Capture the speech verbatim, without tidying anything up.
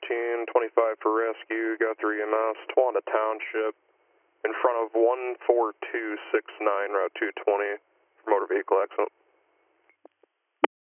thirteen twenty-five for rescue, Guthrie E M S, Towanda Township, in front of one four two six nine, Route two twenty, for motor vehicle accident.